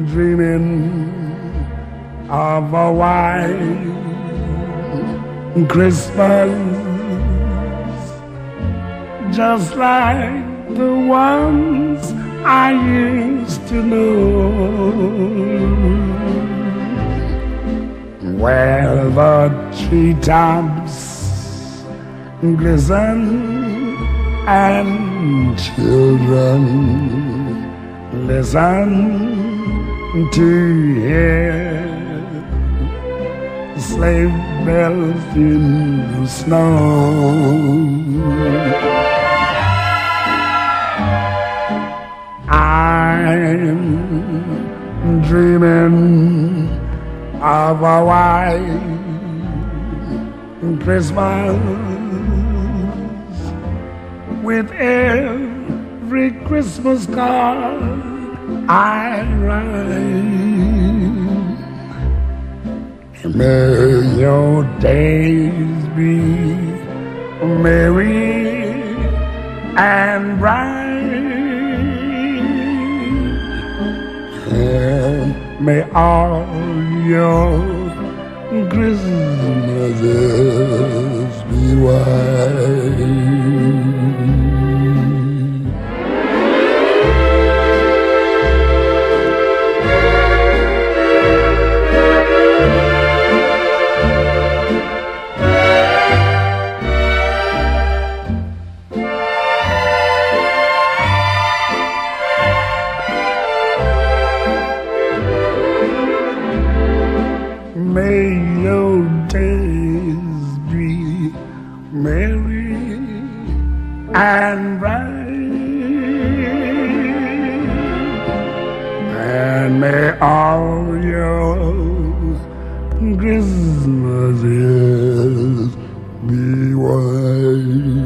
dreaming of a white Christmas, just like the ones I used to know, where the treetops glisten and children listen to hear sleigh bells in the snow. I'm dreaming of a white Christmas with every Christmas card I write. May your days be merry and bright, and may all your Christmases be white. May your days be merry and bright, and may all your Christmases be white.